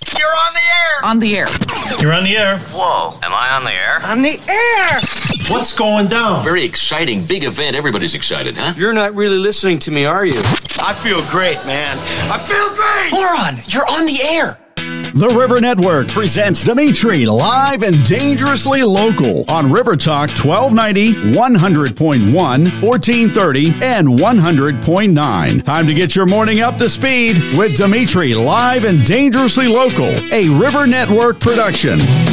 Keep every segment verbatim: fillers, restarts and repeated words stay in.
You're on the air. On the air. You're on the air. Whoa, am I on the air? On the air. What's going down? Very exciting, big event. Everybody's excited, huh? You're not really listening to me, are you? I feel great, man. I feel great. Moron, you're on the air. The River Network presents Dimitri live and dangerously local on River Talk twelve ninety, one hundred point one, fourteen thirty, and one hundred point nine. Time to get your morning up to speed with Dimitri live and dangerously local, a River Network production.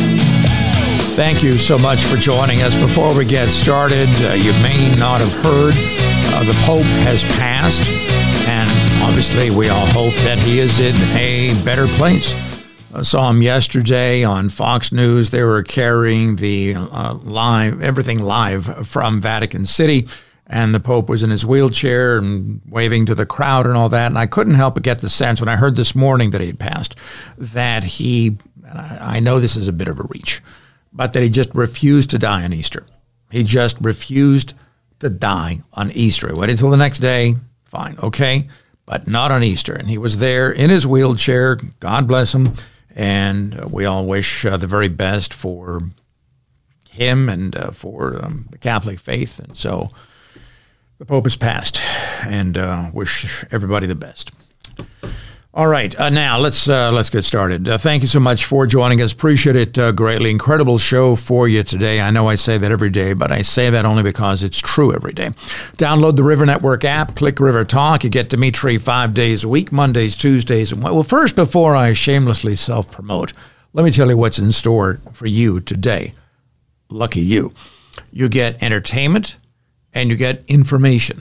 Thank you so much for joining us. Before we get started, uh, you may not have heard uh, the Pope has passed, and obviously we all hope that he is in a better place. I saw him yesterday on Fox News. They were carrying the uh, live, everything live from Vatican City, and the Pope was in his wheelchair and waving to the crowd and all that. And I couldn't help but get the sense when I heard this morning that he had passed, that he, and I, I know this is a bit of a reach, but that he just refused to die on Easter. He just refused to die on Easter. He waited until the next day, fine, okay, but not on Easter. And he was there in his wheelchair, God bless him. And we all wish uh, the very best for him and uh, for um, the Catholic faith. And so the Pope has passed, and uh, wish everybody the best. All right, uh, now let's uh, let's get started. Uh, thank you so much for joining us. Appreciate it uh, greatly. Incredible show for you today. I know I say that every day, but I say that only because it's true every day. Download the River Network app, click River Talk. You get Dimitri five days a week, Mondays, Tuesdays. And well, first, before I shamelessly self-promote, let me tell you what's in store for you today. Lucky you. You get entertainment and you get information,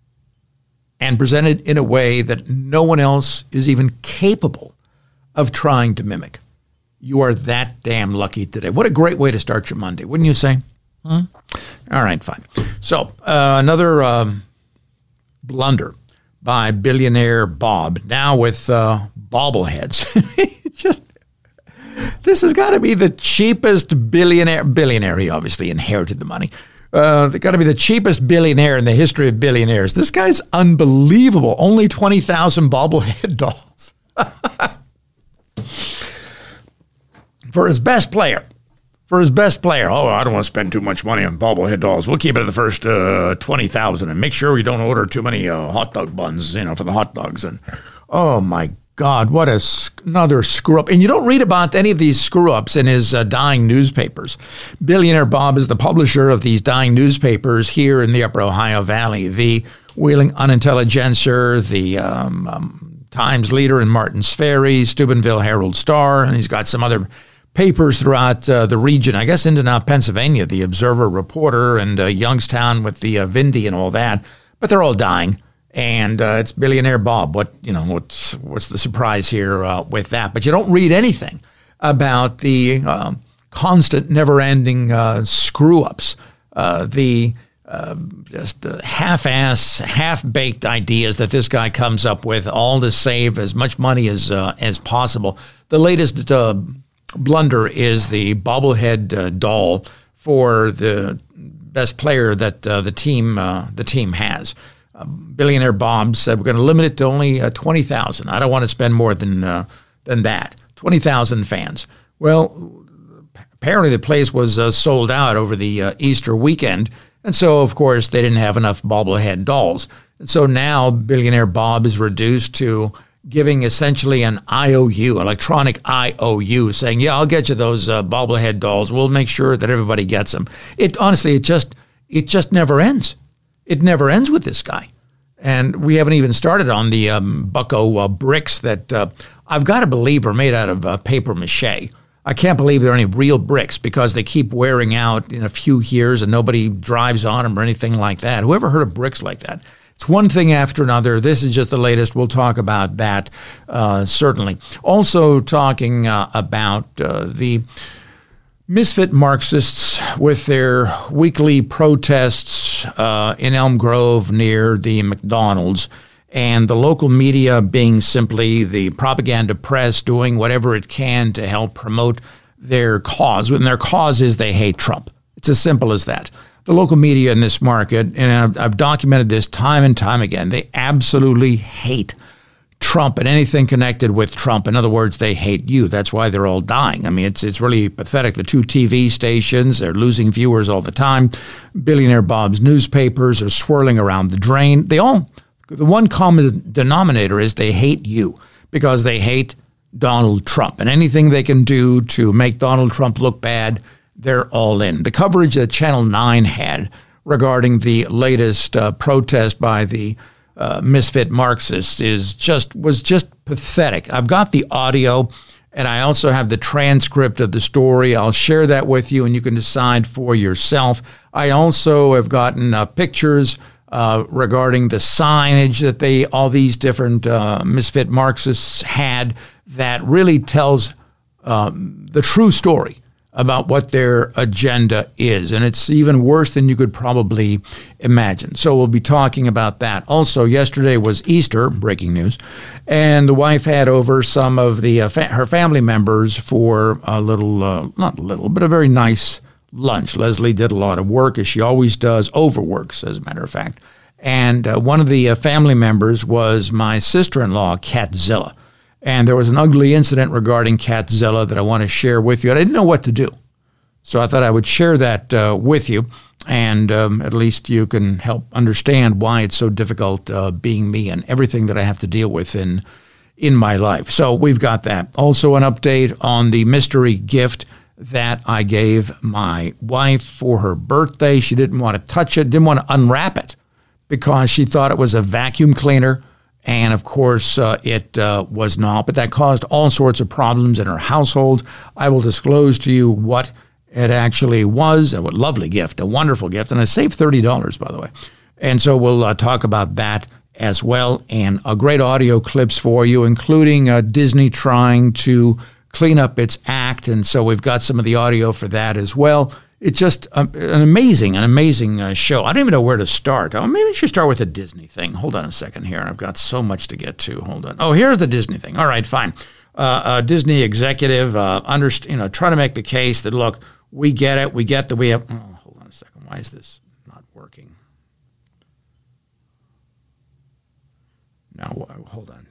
and presented in a way that no one else is even capable of trying to mimic. You are that damn lucky today. What a great way to start your Monday, wouldn't you say? Huh? All right, fine. So uh, another um, blunder by billionaire Bob, now with uh, bobbleheads. Just, this has got to be the cheapest billionaire. Billionaire, he obviously inherited the money. Uh, they got to be the cheapest billionaire in the history of billionaires. This guy's unbelievable. Only twenty thousand bobblehead dolls. For his best player. For his best player. Oh, I don't want to spend too much money on bobblehead dolls. We'll keep it at the first uh, twenty thousand, and make sure we don't order too many uh, hot dog buns, you know, for the hot dogs. And oh, my God, what a, another screw-up. And you don't read about any of these screw-ups in his uh, dying newspapers. Billionaire Bob is the publisher of these dying newspapers here in the Upper Ohio Valley. The Wheeling Unintelligencer, the um, um, Times Leader in Martins Ferry, Steubenville Herald Star, and he's got some other papers throughout uh, the region. I guess into now Pennsylvania, the Observer Reporter, and uh, Youngstown with the uh, Vindy and all that. But they're all dying. And uh, it's billionaire Bob. What you know? What's what's the surprise here uh, with that? But you don't read anything about the uh, constant, never-ending uh, screw-ups, uh, the uh, just the half-ass, half-baked ideas that this guy comes up with, all to save as much money as uh, as possible. The latest uh, blunder is the bobblehead uh, doll for the best player that uh, the team uh, the team has. Billionaire Bob said, we're going to limit it to only uh, twenty thousand. I don't want to spend more than uh, than that. twenty thousand fans. Well, apparently the place was uh, sold out over the uh, Easter weekend. And so, of course, they didn't have enough bobblehead dolls. And so now Billionaire Bob is reduced to giving essentially an I O U, electronic I O U, saying, yeah, I'll get you those uh, bobblehead dolls. We'll make sure that everybody gets them. It honestly, it just it just never ends. It never ends with this guy. And we haven't even started on the um, Bucko uh, bricks that uh, I've got to believe are made out of uh, paper mache. I can't believe there are any real bricks because they keep wearing out in a few years and nobody drives on them or anything like that. Whoever heard of bricks like that? It's one thing after another. This is just the latest. We'll talk about that, uh, certainly. Also talking uh, about uh, the misfit Marxists with their weekly protests uh, in Elm Grove near the McDonald's, and the local media being simply the propaganda press doing whatever it can to help promote their cause. And their cause is they hate Trump. It's as simple as that. The local media in this market, and I've, I've documented this time and time again, they absolutely hate Trump and anything connected with Trump. In other words, they hate you. That's why they're all dying. I mean, it's it's really pathetic. The two T V stations, they're losing viewers all the time. Billionaire Bob's newspapers are swirling around the drain. They all, the one common denominator is they hate you because they hate Donald Trump. And anything they can do to make Donald Trump look bad, they're all in. The coverage that Channel nine had regarding the latest uh, protest by the Uh, misfit Marxists is just was just pathetic. I've got the audio, and I also have the transcript of the story. I'll share that with you, and you can decide for yourself. I also have gotten uh, pictures uh, regarding the signage that they all these different uh, misfit Marxists had that really tells um, the true story about what their agenda is. And it's even worse than you could probably imagine. So we'll be talking about that. Also, yesterday was Easter, breaking news, and the wife had over some of the uh, fa- her family members for a little, uh, not little, but a very nice lunch. Leslie did a lot of work, as she always does, overworks, as a matter of fact. And uh, one of the uh, family members was my sister-in-law, Catzilla. And there was an ugly incident regarding Catzilla that I want to share with you. I didn't know what to do. So I thought I would share that uh, with you. And um, at least you can help understand why it's so difficult uh, being me and everything that I have to deal with in in my life. So we've got that. Also an update on the mystery gift that I gave my wife for her birthday. She didn't want to touch it, didn't want to unwrap it because she thought it was a vacuum cleaner. And, of course, uh, it uh, was not, but that caused all sorts of problems in her household. I will disclose to you what it actually was. A lovely gift, a wonderful gift, and I saved thirty dollars, by the way. And so we'll uh, talk about that as well, and a great audio clips for you, including uh, Disney trying to clean up its act. And so we've got some of the audio for that as well. It's just um, an amazing, an amazing uh, show. I don't even know where to start. Oh, maybe we should start with the Disney thing. Hold on a second here. I've got so much to get to. Hold on. Oh, here's the Disney thing. All right, fine. Uh, a Disney executive, uh, underst- you know, trying to make the case that, look, we get it. We get that we have. Oh, hold on a second. Why is this not working? Now, hold on.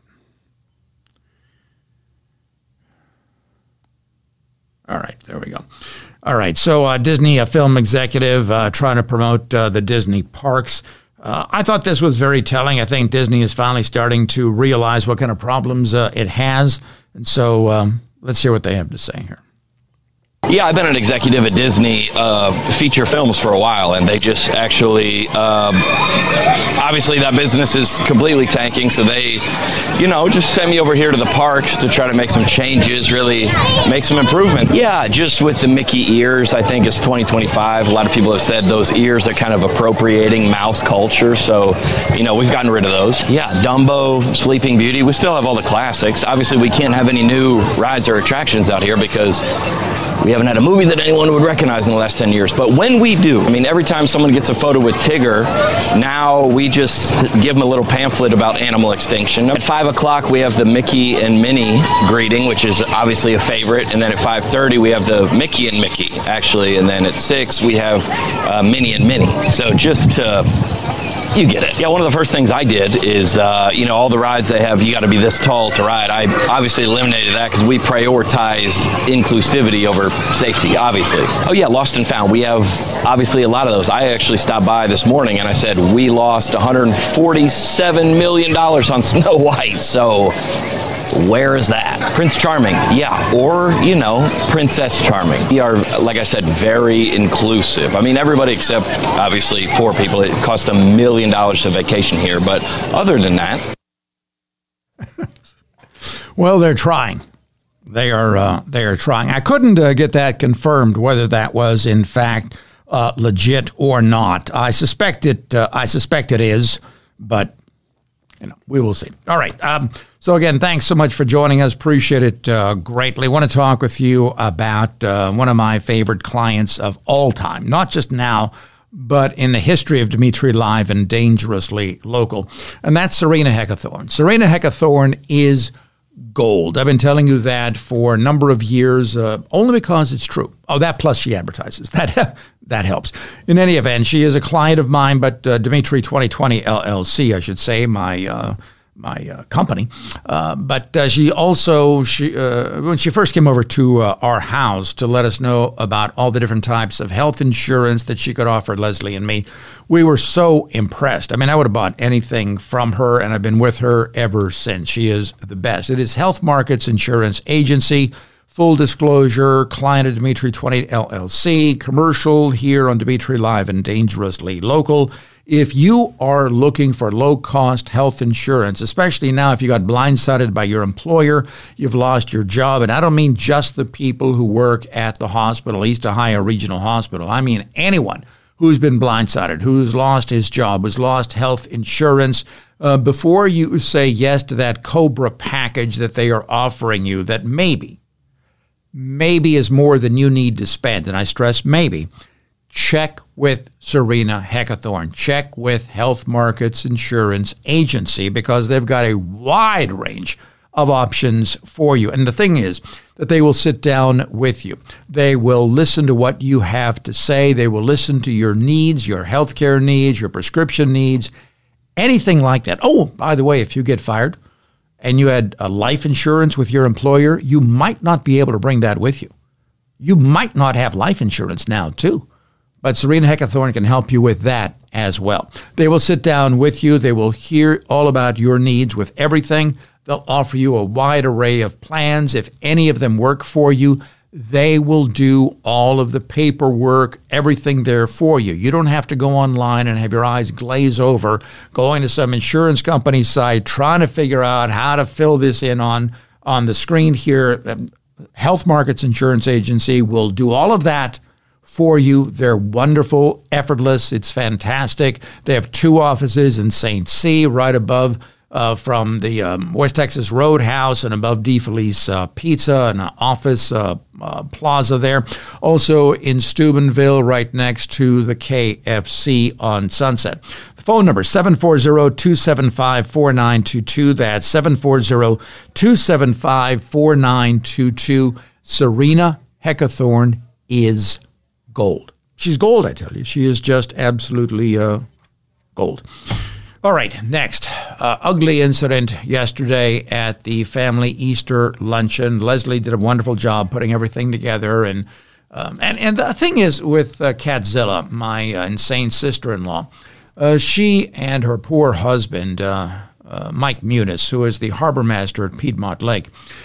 All right, there we go. All right, so uh, Disney, a film executive uh, trying to promote uh, the Disney parks. Uh, I thought this was very telling. I think Disney is finally starting to realize what kind of problems uh, it has. And so um, let's hear what they have to say here. Yeah, I've been an executive at Disney uh, feature films for a while, and they just actually, um, obviously that business is completely tanking, so they, you know, just sent me over here to the parks to try to make some changes, really make some improvement. Yeah, just with the Mickey ears, I think it's twenty twenty-five. A lot of people have said those ears are kind of appropriating mouse culture, so, you know, we've gotten rid of those. Yeah, Dumbo, Sleeping Beauty, we still have all the classics. Obviously, we can't have any new rides or attractions out here because we haven't had a movie that anyone would recognize in the last ten years. But when we do, I mean, every time someone gets a photo with Tigger, now we just give them a little pamphlet about animal extinction. At five o'clock, we have the Mickey and Minnie greeting, which is obviously a favorite. And then at five thirty, we have the Mickey and Mickey, actually. And then at six, we have uh, Minnie and Minnie. So just to... You get it. Yeah, one of the first things I did is, uh, you know, all the rides they have, you got to be this tall to ride. I obviously eliminated that because we prioritize inclusivity over safety, obviously. Oh, yeah, Lost and Found. We have, obviously, a lot of those. I actually stopped by this morning and I said, we lost one hundred forty-seven million dollars on Snow White. So where is that? Prince Charming, yeah, or, you know, Princess Charming. We are, like I said, very inclusive. I mean, everybody except, obviously, poor people. It costs a million dollars to vacation here, but other than that. Well, they're trying. They are uh, they are trying. I couldn't uh, get that confirmed, whether that was, in fact, uh, legit or not. I suspect it, uh, I suspect it is, but, you know, we will see. All right. Um, So, again, thanks so much for joining us. Appreciate it uh, greatly. I want to talk with you about uh, one of my favorite clients of all time, not just now, but in the history of Dimitri Live and Dangerously Local, and that's Serena Hecathorn. Serena Hecathorn is gold. I've been telling you that for a number of years, uh, only because it's true. Oh, that plus she advertises. That that helps. In any event, she is a client of mine, but uh, Dimitri twenty twenty L L C, I should say, my... Uh, my uh, company. Uh, but uh, she also, she uh, when she first came over to uh, our house to let us know about all the different types of health insurance that she could offer Leslie and me, we were so impressed. I mean, I would have bought anything from her, and I've been with her ever since. She is the best. It is Health Markets Insurance Agency. Full disclosure, client of Dimitri twenty-eight L L C, commercial here on Dimitri Live and Dangerously Local. If you are looking for low-cost health insurance, especially now if you got blindsided by your employer, you've lost your job, and I don't mean just the people who work at the hospital, East Ohio Regional Hospital. I mean anyone who's been blindsided, who's lost his job, who's lost health insurance. Uh, before you say yes to that COBRA package that they are offering you that maybe, maybe is more than you need to spend, and I stress maybe, check with Serena Heckathorn. Check with Health Markets Insurance Agency because they've got a wide range of options for you. And the thing is that they will sit down with you. They will listen to what you have to say. They will listen to your needs, your healthcare needs, your prescription needs, anything like that. Oh, by the way, if you get fired and you had a life insurance with your employer, you might not be able to bring that with you. You might not have life insurance now, too. But Serena Heckathorn can help you with that as well. They will sit down with you. They will hear all about your needs with everything. They'll offer you a wide array of plans. If any of them work for you, they will do all of the paperwork, everything there for you. You don't have to go online and have your eyes glaze over going to some insurance company site, trying to figure out how to fill this in on, on the screen here. Health Markets Insurance Agency will do all of that for you. They're wonderful, effortless. It's fantastic. They have two offices in Saint C, right above uh, from the um, West Texas Roadhouse and above DeFelice uh, Pizza, and an office uh, uh, plaza there. Also in Steubenville, right next to the K F C on Sunset. The phone number, seven four zero, two seven five, four nine two two. That's seven four zero, two seven five, four nine two two. Serena Heckathorn is gold. She's gold, I tell you. She is just absolutely uh, gold. All right, next. Uh, ugly incident yesterday at the family Easter luncheon. Leslie did a wonderful job putting everything together. And um, and, and the thing is with uh, Catzilla, my uh, insane sister-in-law, uh, she and her poor husband, uh, uh, Mike Muniz, who is the harbor master at Piedmont Lake,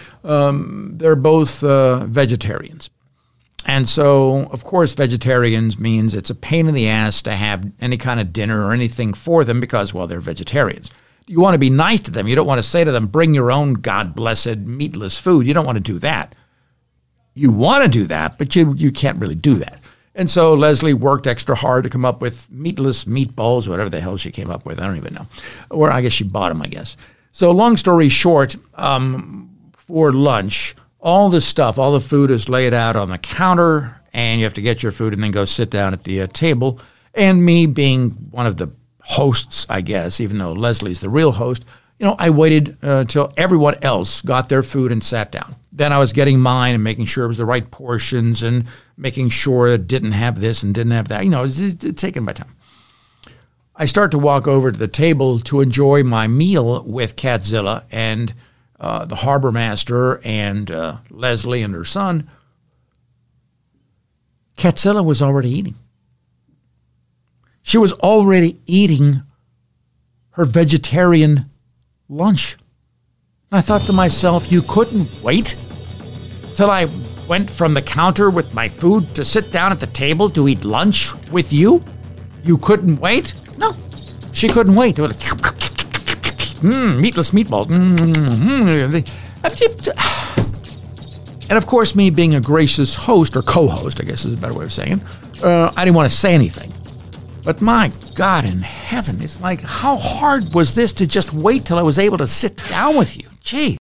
um, they're both uh, vegetarians. And so, of course, vegetarians means it's a pain in the ass to have any kind of dinner or anything for them because, well, they're vegetarians. You want to be nice to them. You don't want to say to them, bring your own God-blessed meatless food. You don't want to do that. You want to do that, but you you can't really do that. And so Leslie worked extra hard to come up with meatless meatballs, whatever the hell she came up with. I don't even know. Or I guess she bought them, I guess. So long story short, um, for lunch, all the stuff, all the food is laid out on the counter, and you have to get your food and then go sit down at the uh, table. And me being one of the hosts, I guess, even though Leslie's the real host, you know, I waited uh, till everyone else got their food and sat down. Then I was getting mine and making sure it was the right portions and making sure it didn't have this and didn't have that. You know, it's, it's taking my time. I start to walk over to the table to enjoy my meal with Catzilla and Uh, the harbor master and uh, Leslie and her son. Catzilla was already eating. She was already eating her vegetarian lunch. And I thought to myself, you couldn't wait till I went from the counter with my food to sit down at the table to eat lunch with you? You couldn't wait? No, she couldn't wait. It was like, Mmm, meatless meatballs. Mm-hmm. And of course, me being a gracious host, or co-host, I guess is a better way of saying it, uh, I didn't want to say anything. But my God in heaven, it's like, how hard was this to just wait till I was able to sit down with you? Gee.